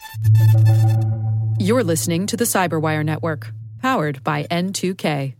You're listening to the Cyberwire Network, powered by N2K.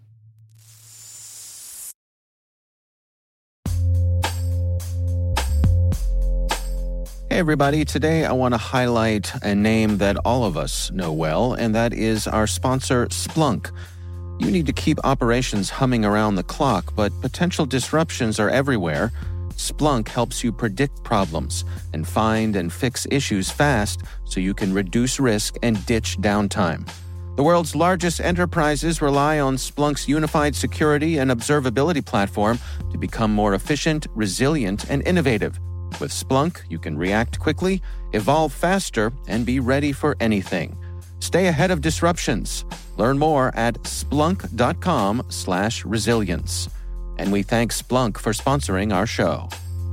Hey everybody, today I want to highlight a name that all of us know well, and that is our sponsor, Splunk. You need to keep operations humming around the clock, but potential disruptions are everywhere. Splunk helps you predict problems and find and fix issues fast so you can reduce risk and ditch downtime. The world's largest enterprises rely on Splunk's unified security and observability platform to become more efficient, resilient, and innovative. With Splunk, you can react quickly, evolve faster, and be ready for anything. Stay ahead of disruptions. Learn more at splunk.com/resilience. And we thank Splunk for sponsoring our show.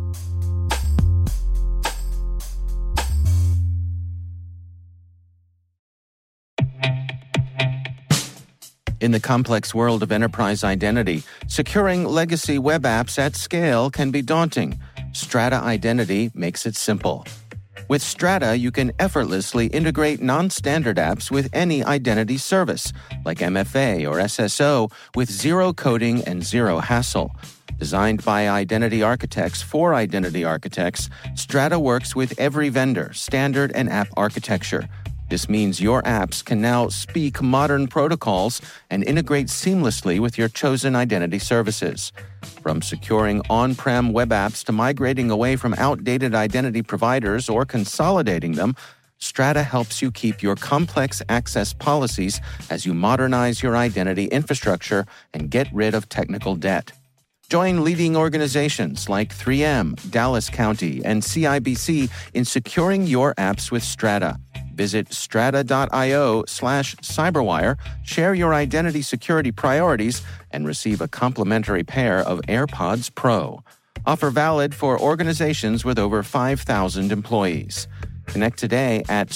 In the complex world of enterprise identity, securing legacy web apps at scale can be daunting. Strata Identity makes it simple. With Strata, you can effortlessly integrate non-standard apps with any identity service, like MFA or SSO, with zero coding and zero hassle. Designed by identity architects for identity architects, Strata works with every vendor, standard, and app architecture. This means your apps can now speak modern protocols and integrate seamlessly with your chosen identity services. From securing on-prem web apps to migrating away from outdated identity providers or consolidating them, Strata helps you keep your complex access policies as you modernize your identity infrastructure and get rid of technical debt. Join leading organizations like 3M, Dallas County, and CIBC in securing your apps with Strata. Visit strata.io/cyberwire, share your identity security priorities, and receive a complimentary pair of AirPods Pro. Offer valid for organizations with over 5,000 employees. Connect today at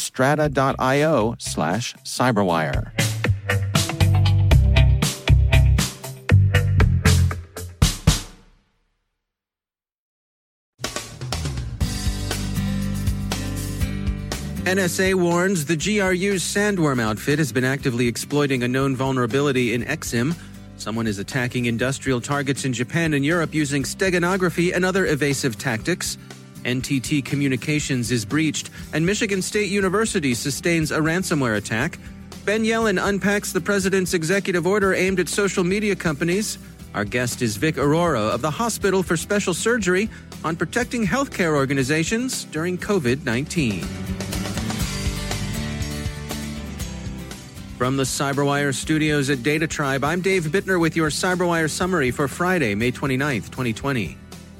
strata.io/cyberwire. NSA warns the GRU's Sandworm outfit has been actively exploiting a known vulnerability in XIM. Someone is attacking industrial targets in Japan and Europe using steganography and other evasive tactics. NTT Communications is breached, and Michigan State University sustains a ransomware attack. Ben Yellen unpacks the president's executive order aimed at social media companies. Our guest is Vic Aurora of the Hospital for Special Surgery on protecting healthcare organizations during COVID-19. From the Cyberwire studios at Data Tribe, I'm Dave Bittner with your Cyberwire summary for Friday, May 29th, 2020.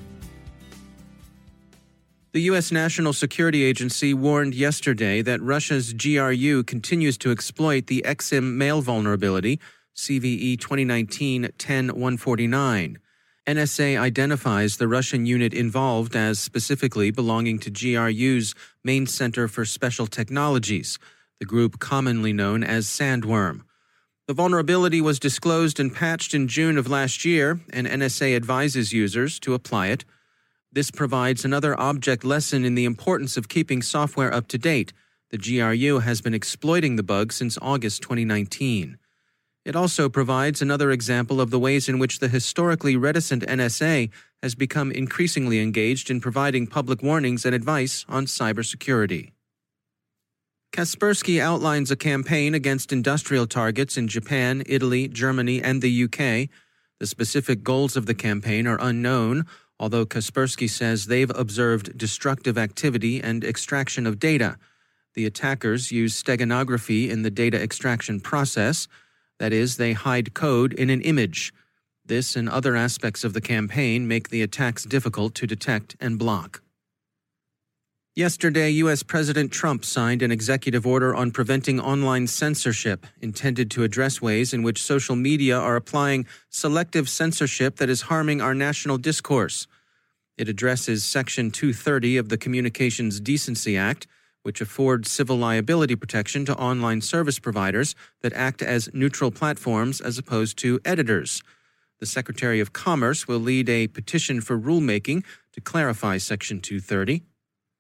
The U.S. National Security Agency warned yesterday that Russia's GRU continues to exploit the XIM mail vulnerability, CVE 2019-10-149. NSA identifies the Russian unit involved as specifically belonging to GRU's Main Center for Special Technologies, the group commonly known as Sandworm. The vulnerability was disclosed and patched in June of last year, and NSA advises users to apply it. This provides another object lesson in the importance of keeping software up to date. The GRU has been exploiting the bug since August 2019. It also provides another example of the ways in which the historically reticent NSA has become increasingly engaged in providing public warnings and advice on cybersecurity. Kaspersky outlines a campaign against industrial targets in Japan, Italy, Germany, and the UK. The specific goals of the campaign are unknown, although Kaspersky says they've observed destructive activity and extraction of data. The attackers use steganography in the data extraction process. That is, they hide code in an image. This and other aspects of the campaign make the attacks difficult to detect and block. Yesterday, U.S. President Trump signed an executive order on preventing online censorship, intended to address ways in which social media are applying selective censorship that is harming our national discourse. It addresses Section 230 of the Communications Decency Act, which affords civil liability protection to online service providers that act as neutral platforms as opposed to editors. The Secretary of Commerce will lead a petition for rulemaking to clarify Section 230.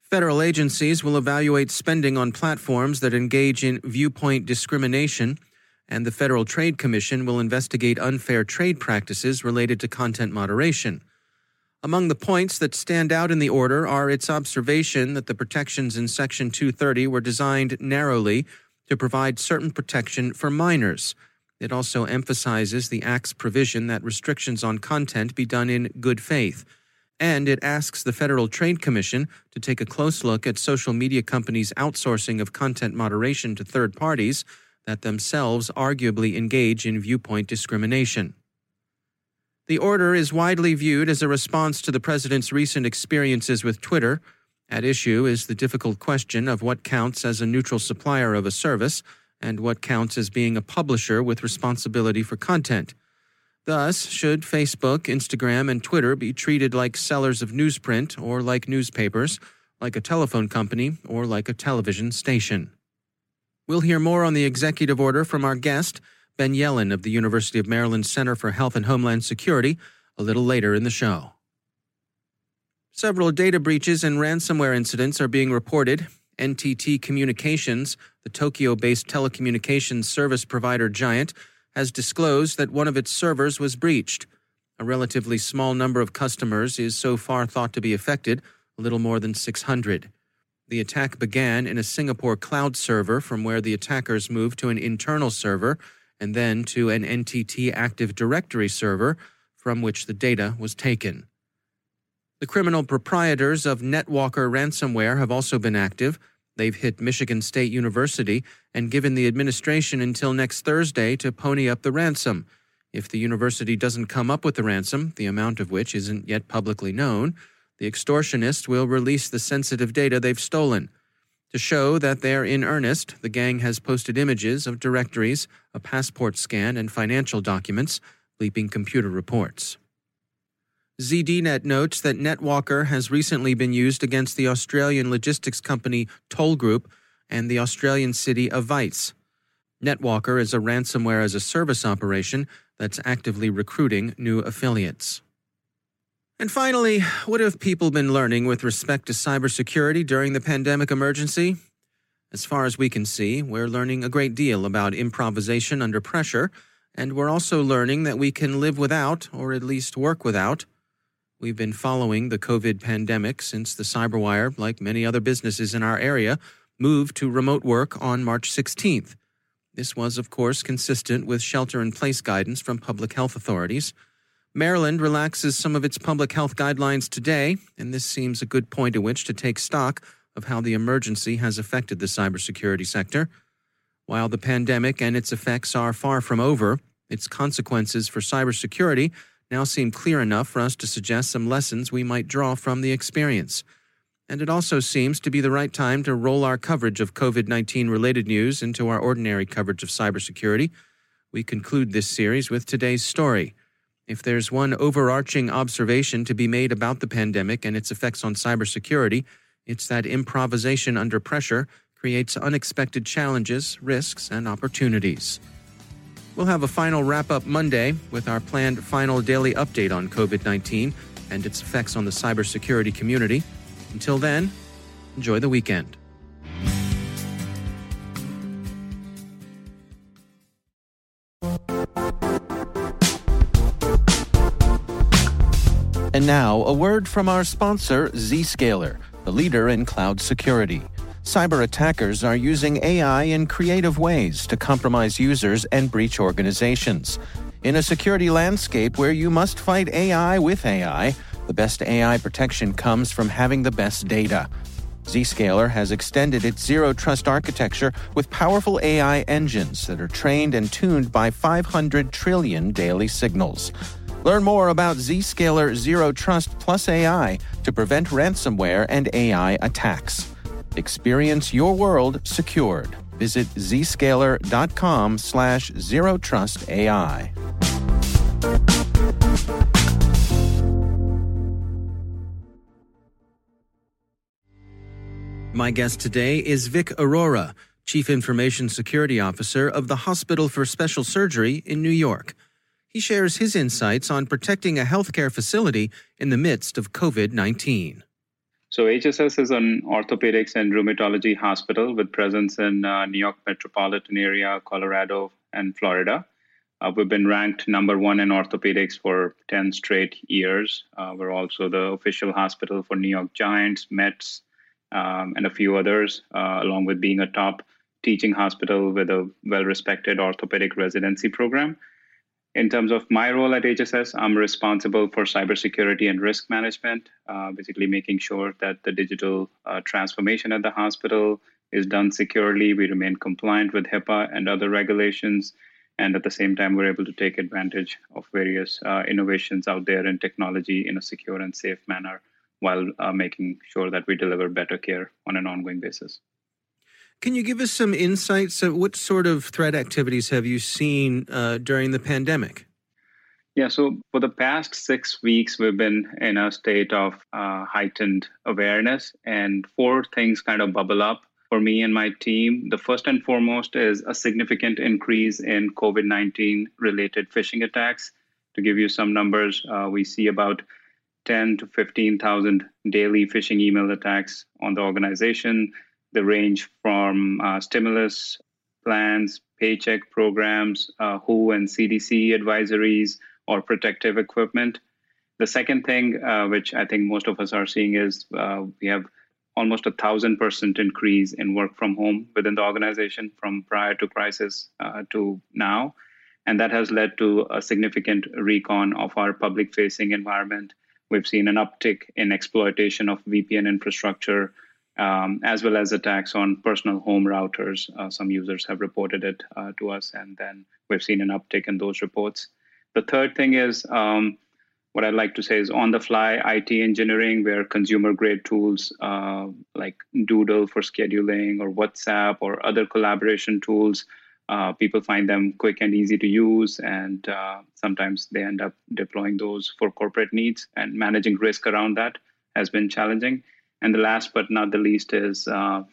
Federal agencies will evaluate spending on platforms that engage in viewpoint discrimination, and the Federal Trade Commission will investigate unfair trade practices related to content moderation. Among the points that stand out in the order are its observation that the protections in Section 230 were designed narrowly to provide certain protection for minors. It also emphasizes the Act's provision that restrictions on content be done in good faith. And it asks the Federal Trade Commission to take a close look at social media companies' outsourcing of content moderation to third parties that themselves arguably engage in viewpoint discrimination. The order is widely viewed as a response to the president's recent experiences with Twitter. At issue is the difficult question of what counts as a neutral supplier of a service and what counts as being a publisher with responsibility for content. Thus, should Facebook, Instagram, and Twitter be treated like sellers of newsprint or like newspapers, like a telephone company or like a television station? We'll hear more on the executive order from our guest, Ben Yelin of the University of Maryland Center for Health and Homeland Security, a little later in the show. Several data breaches and ransomware incidents are being reported. NTT Communications, the Tokyo-based telecommunications service provider giant, has disclosed that one of its servers was breached. A relatively small number of customers is so far thought to be affected, a little more than 600. The attack began in a Singapore cloud server from where the attackers moved to an internal server and then to an NTT Active Directory server from which the data was taken. The criminal proprietors of NetWalker ransomware have also been active. They've hit Michigan State University and given the administration until next Thursday to pony up the ransom. If the university doesn't come up with the ransom, the amount of which isn't yet publicly known, the extortionists will release the sensitive data they've stolen. To show that they're in earnest, the gang has posted images of directories, a passport scan, and financial documents, Bleeping Computer reports. ZDNet notes that NetWalker has recently been used against the Australian logistics company Toll Group and the Australian city of Weiz. NetWalker is a ransomware-as-a-service operation that's actively recruiting new affiliates. And finally, what have people been learning with respect to cybersecurity during the pandemic emergency? As far as we can see, we're learning a great deal about improvisation under pressure, and we're also learning that we can live without, or at least work without. We've been following the COVID pandemic since the CyberWire, like many other businesses in our area, moved to remote work on March 16th. This was, of course, consistent with shelter-in-place guidance from public health authorities. Maryland relaxes some of its public health guidelines today, and this seems a good point at which to take stock of how the emergency has affected the cybersecurity sector. While the pandemic and its effects are far from over, its consequences for cybersecurity now seem clear enough for us to suggest some lessons we might draw from the experience. And it also seems to be the right time to roll our coverage of COVID-19 related news into our ordinary coverage of cybersecurity. We conclude this series with today's story. If there's one overarching observation to be made about the pandemic and its effects on cybersecurity, it's that improvisation under pressure creates unexpected challenges, risks, and opportunities. We'll have a final wrap-up Monday with our planned final daily update on COVID-19 and its effects on the cybersecurity community. Until then, enjoy the weekend. And now, a word from our sponsor, Zscaler, the leader in cloud security. Cyber attackers are using AI in creative ways to compromise users and breach organizations. In a security landscape where you must fight AI with AI, the best AI protection comes from having the best data. Zscaler has extended its zero-trust architecture with powerful AI engines that are trained and tuned by 500 trillion daily signals. Learn more about Zscaler Zero Trust Plus AI to prevent ransomware and AI attacks. Experience your world secured. Visit zscaler.com/zerotrustai. My guest today is Vic Arora, Chief Information Security Officer of the Hospital for Special Surgery in New York. He shares his insights on protecting a healthcare facility in the midst of COVID-19. So HSS is an orthopedics and rheumatology hospital with presence in New York metropolitan area, Colorado, and Florida. We've been ranked number one in orthopedics for 10 straight years. We're also the official hospital for New York Giants, Mets, and a few others, along with being a top teaching hospital with a well-respected orthopedic residency program. In terms of my role at HSS, I'm responsible for cybersecurity and risk management, basically making sure that the digital transformation at the hospital is done securely. We remain compliant with HIPAA and other regulations. And at the same time, we're able to take advantage of various innovations out there in technology in a secure and safe manner while making sure that we deliver better care on an ongoing basis. Can you give us some insights? What sort of threat activities have you seen during the pandemic? Yeah, so for the past 6 weeks, we've been in a state of heightened awareness, and 4 things kind of bubble up for me and my team. The first and foremost is a significant increase in COVID-19 related phishing attacks. To give you some numbers, we see about 10 to 15,000 daily phishing email attacks on the organization. They range from stimulus plans, paycheck programs, WHO and CDC advisories, or protective equipment. The second thing, which I think most of us are seeing, is we have almost 1,000% increase in work from home within the organization from prior to crisis to now. And that has led to a significant recon of our public-facing environment. We've seen an uptick in exploitation of VPN infrastructure, as well as attacks on personal home routers. Some users have reported it to us, and then we've seen an uptick in those reports. The third thing is what I'd like to say is on-the-fly IT engineering, where consumer-grade tools like Doodle for scheduling or WhatsApp or other collaboration tools, people find them quick and easy to use, and sometimes they end up deploying those for corporate needs, and managing risk around that has been challenging. And the last but not the least is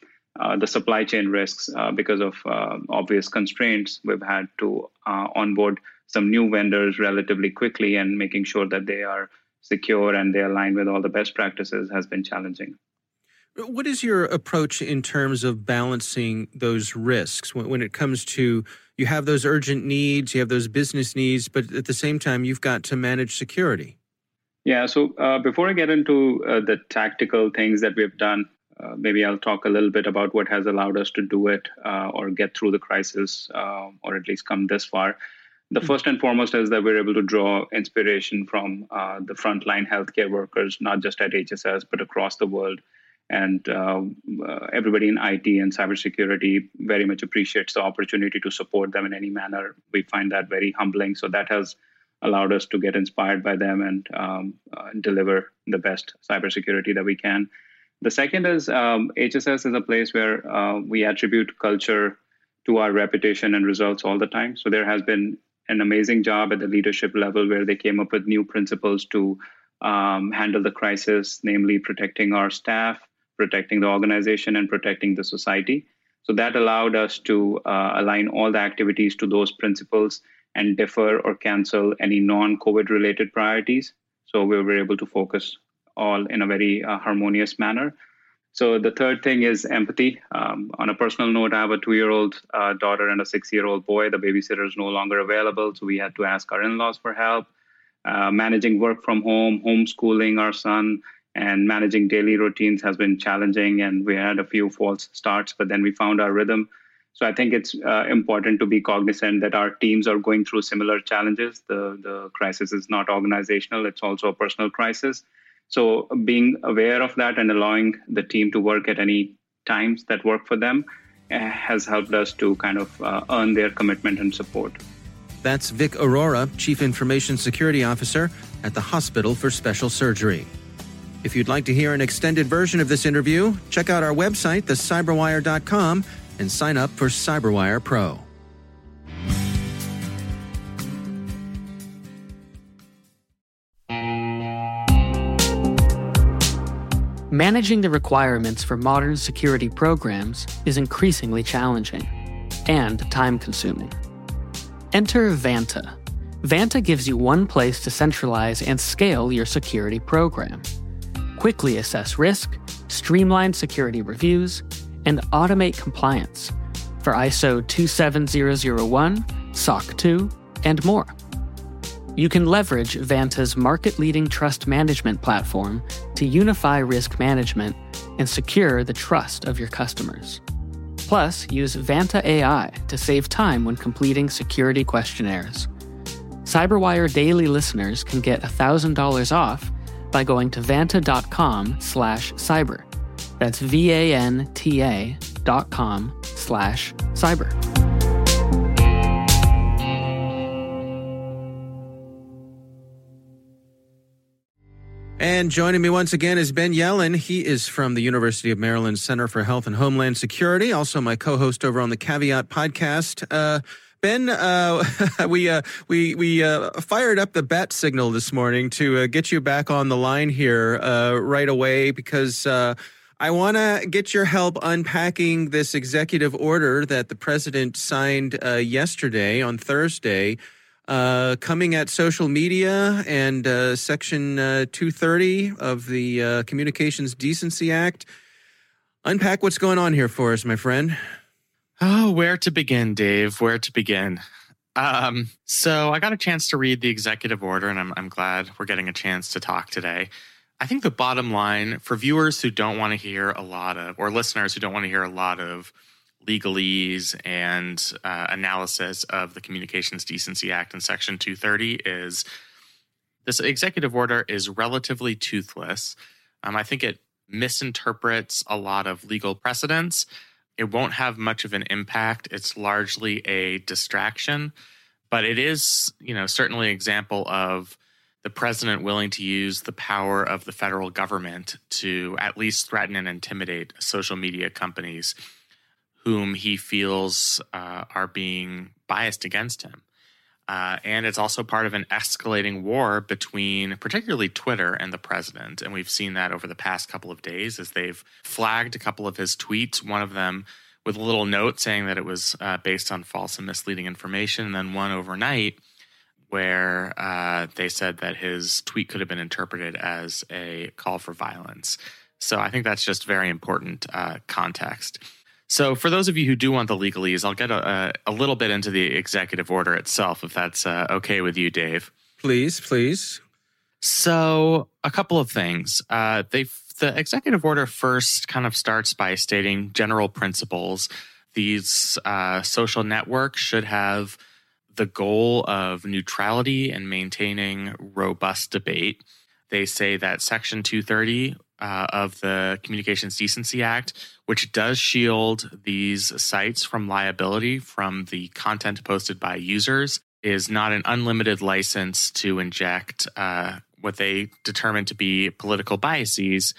the supply chain risks. Because of obvious constraints, we've had to onboard some new vendors relatively quickly, and making sure that they are secure and they align with all the best practices has been challenging. What is your approach in terms of balancing those risks when it comes to, you have those urgent needs, you have those business needs, but at the same time, you've got to manage security? Yeah, so before I get into the tactical things that we've done, maybe I'll talk a little bit about what has allowed us to do it or get through the crisis, or at least come this far. The first and foremost is that we're able to draw inspiration from the frontline healthcare workers, not just at HSS, but across the world. And everybody in IT and cybersecurity very much appreciates the opportunity to support them in any manner. We find that very humbling. So that has allowed us to get inspired by them and deliver the best cybersecurity that we can. The second is HSS is a place where we attribute culture to our reputation and results all the time. So there has been an amazing job at the leadership level where they came up with new principles to handle the crisis, namely protecting our staff, protecting the organization, and protecting the society. So that allowed us to align all the activities to those principles and defer or cancel any non-COVID related priorities. So we were able to focus all in a very harmonious manner. So the third thing is empathy. On a personal note, I have a 2-year-old daughter and a 6-year-old boy. The babysitter is no longer available, so we had to ask our in-laws for help. Managing work from home, homeschooling our son, and managing daily routines has been challenging, and we had a few false starts, but then we found our rhythm. So I think it's important to be cognizant that our teams are going through similar challenges. The crisis is not organizational, it's also a personal crisis. So being aware of that and allowing the team to work at any times that work for them has helped us to kind of earn their commitment and support. That's Vic Aurora, Chief Information Security Officer at the Hospital for Special Surgery. If you'd like to hear an extended version of this interview, check out our website, thecyberwire.com, and sign up for CyberWire Pro. Managing the requirements for modern security programs is increasingly challenging and time-consuming. Enter Vanta. Vanta gives you one place to centralize and scale your security program. quickly assess risk, streamline security reviews, and automate compliance for ISO 27001, SOC 2, and more. You can leverage Vanta's market-leading trust management platform to unify risk management and secure the trust of your customers. Plus, use Vanta AI to save time when completing security questionnaires. CyberWire Daily listeners can get $1,000 off by going to vanta.com/cyber. That's VANTA.com/cyber. And joining me once again is Ben Yelin. He is from the University of Maryland Center for Health and Homeland Security, also my co-host over on the Caveat podcast. Ben, we fired up the bat signal this morning to get you back on the line here right away because I want to get your help unpacking this executive order that the president signed yesterday on Thursday, coming at social media and Section 230 of the Communications Decency Act. Unpack what's going on here for us, my friend. Oh, where to begin, Dave? Where to begin? So I got a chance to read the executive order, and I'm glad we're getting a chance to talk today. I think the bottom line for viewers who don't want to hear a lot of, or listeners who don't want to hear a lot of legalese and analysis of the Communications Decency Act and Section 230 is this executive order is relatively toothless. I think it misinterprets a lot of legal precedents. It won't have much of an impact. It's largely a distraction, but it is, certainly an example of the president willing to use the power of the federal government to at least threaten and intimidate social media companies whom he feels are being biased against him. And it's also part of an escalating war between particularly Twitter and the president. And we've seen that over the past couple of days as they've flagged a couple of his tweets, one of them with a little note saying that it was based on false and misleading information, and then one overnight where they said that his tweet could have been interpreted as a call for violence. So I think that's just very important context. So for those of you who do want the legalese, I'll get a little bit into the executive order itself, if that's okay with you, Dave. Please. So a couple of things. The executive order first kind of starts by stating general principles. These social networks should have the goal of neutrality and maintaining robust debate. They say that Section 230 of the Communications Decency Act, which does shield these sites from liability from the content posted by users, is not an unlimited license to inject what they determine to be political biases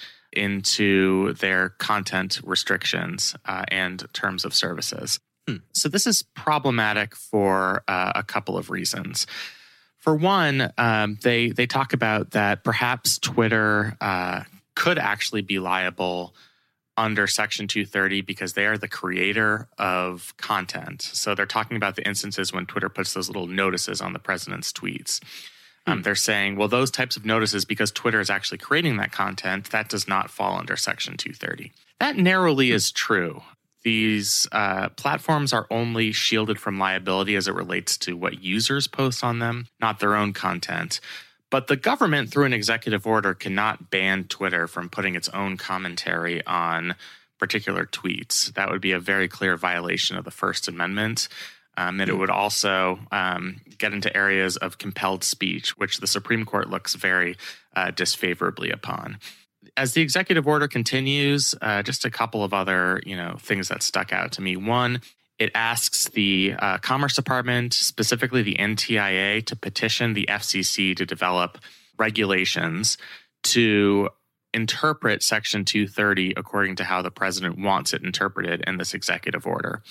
into their content restrictions and terms of services. So this is problematic for a couple of reasons. For one, they talk about that perhaps Twitter could actually be liable under Section 230 because they are the creator of content. So they're talking about the instances when Twitter puts those little notices on the president's tweets. They're saying, well, those types of notices, because Twitter is actually creating that content, that does not fall under Section 230. That narrowly is true. These platforms are only shielded from liability as it relates to what users post on them, not their own content. But the government, through an executive order, cannot ban Twitter from putting its own commentary on particular tweets. That would be a very clear violation of the First Amendment. And it would also get into areas of compelled speech, which the Supreme Court looks very disfavorably upon. As the executive order continues, just a couple of other things that stuck out to me. One, it asks the Commerce Department, specifically the NTIA, to petition the FCC to develop regulations to interpret Section 230 according to how the president wants it interpreted in this executive order.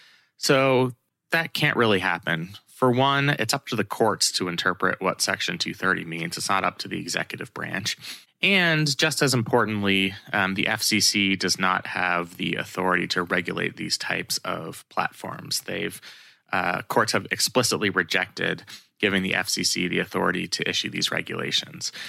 So that can't really happen. For one, it's up to the courts to interpret what Section 230 means. It's not up to the executive branch. And just as importantly, the FCC does not have the authority to regulate these types of platforms. Courts have explicitly rejected giving the FCC the authority to issue these regulations.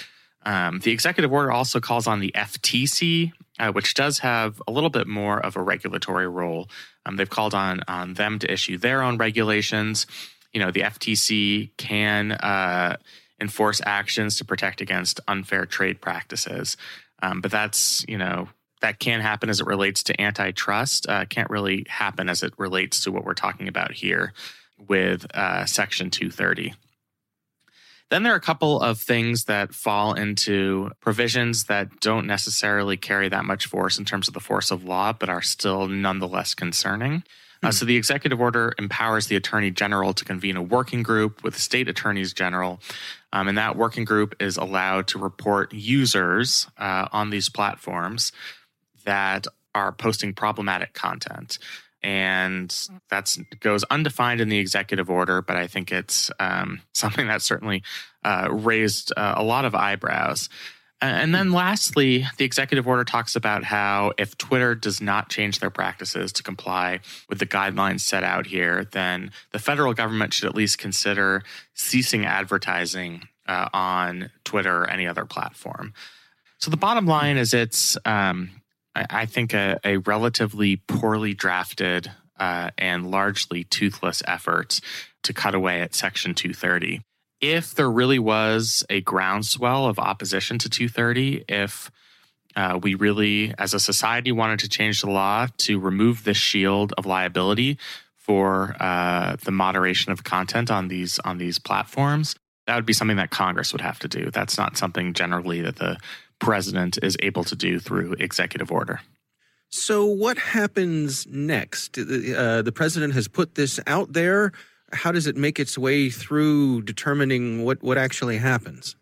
The executive order also calls on the FTC, which does have a little bit more of a regulatory role. They've called on them to issue their own regulations. The FTC can enforce actions to protect against unfair trade practices. But that's, that can happen as it relates to antitrust. Can't really happen as it relates to what we're talking about here with Section 230. Then there are a couple of things that fall into provisions that don't necessarily carry that much force in terms of the force of law, but are still nonetheless concerning. So the executive order empowers the Attorney General to convene a working group with state attorneys general. And that working group is allowed to report users on these platforms that are posting problematic content. And that goes undefined in the executive order, but I think it's something that certainly raised a lot of eyebrows. And then lastly, the executive order talks about how if Twitter does not change their practices to comply with the guidelines set out here, then the federal government should at least consider ceasing advertising on Twitter or any other platform. So the bottom line is it's I think a relatively poorly drafted and largely toothless effort to cut away at Section 230. If there really was a groundswell of opposition to 230, if we really, as a society, wanted to change the law to remove this shield of liability for the moderation of content on these platforms, that would be something that Congress would have to do. That's not something generally that the president is able to do through executive order. So what happens next? The president has put this out there. How does it make its way through determining what actually happens?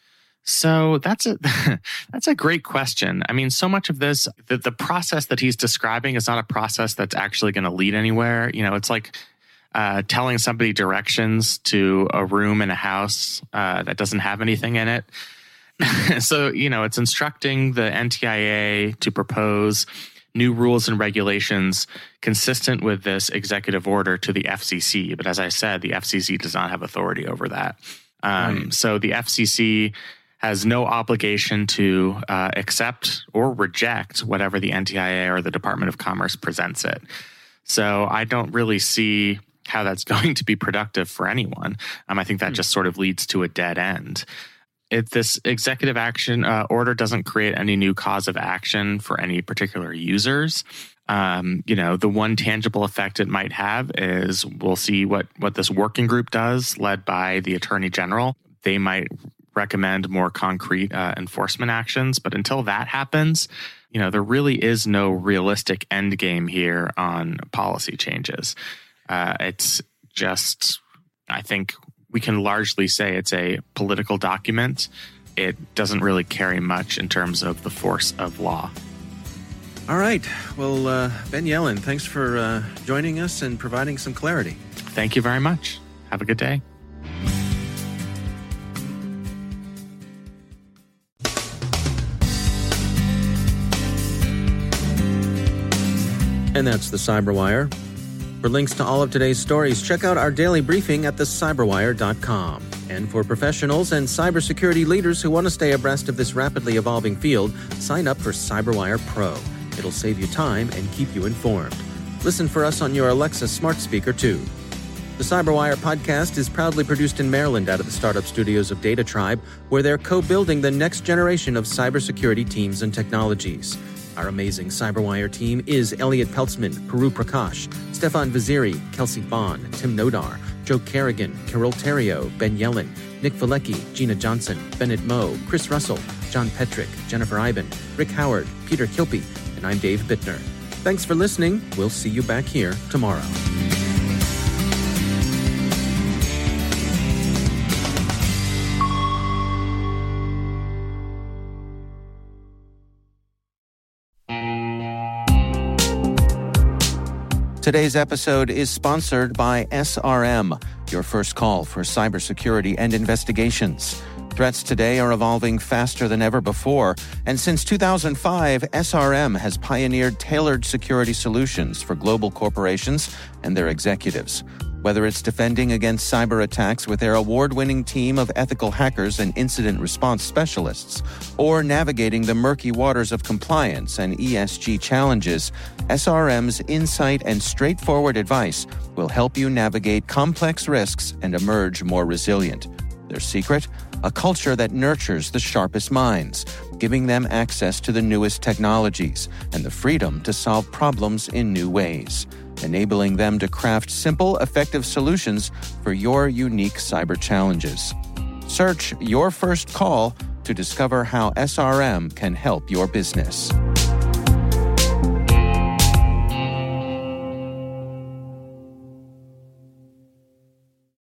So that's a great question. I mean, so much of this, the process that he's describing is not a process that's actually going to lead anywhere. It's like telling somebody directions to a room in a house that doesn't have anything in it. So, it's instructing the NTIA to propose new rules and regulations consistent with this executive order to the FCC. But as I said, the FCC does not have authority over that. Right. So the FCC has no obligation to accept or reject whatever the NTIA or the Department of Commerce presents it. So I don't really see how that's going to be productive for anyone. I think that just sort of leads to a dead end. If this executive action order doesn't create any new cause of action for any particular users, the one tangible effect it might have is we'll see what this working group does, led by the Attorney General. They might recommend more concrete enforcement actions. But until that happens, there really is no realistic end game here on policy changes. It's just, I think, we can largely say it's a political document. It doesn't really carry much in terms of the force of law. All right. Well, Ben Yelin, thanks for joining us and providing some clarity. Thank you very much. Have a good day. And that's the Cyberwire. For links to all of today's stories, check out our daily briefing at thecyberwire.com. And for professionals and cybersecurity leaders who want to stay abreast of this rapidly evolving field, sign up for Cyberwire Pro. It'll save you time and keep you informed. Listen for us on your Alexa smart speaker, too. The Cyberwire podcast is proudly produced in Maryland out of the startup studios of Data Tribe, where they're co-building the next generation of cybersecurity teams and technologies. Our amazing Cyberwire team is Elliot Peltzman, Puru Prakash, Stefan Vaziri, Kelsey Bond, Tim Nodar, Joe Kerrigan, Carol Terrio, Ben Yelin, Nick Valecki, Gina Johnson, Bennett Moe, Chris Russell, John Petrick, Jennifer Iben, Rick Howard, Peter Kilpie, and I'm Dave Bittner. Thanks for listening. We'll see you back here tomorrow. Today's episode is sponsored by SRM, your first call for cybersecurity and investigations. Threats today are evolving faster than ever before, and since 2005, SRM has pioneered tailored security solutions for global corporations and their executives. Whether it's defending against cyber attacks with their award-winning team of ethical hackers and incident response specialists, or navigating the murky waters of compliance and ESG challenges, SRM's insight and straightforward advice will help you navigate complex risks and emerge more resilient. Their secret? A culture that nurtures the sharpest minds, giving them access to the newest technologies and the freedom to solve problems in new ways, enabling them to craft simple, effective solutions for your unique cyber challenges. Search Your First Call to discover how SRM can help your business.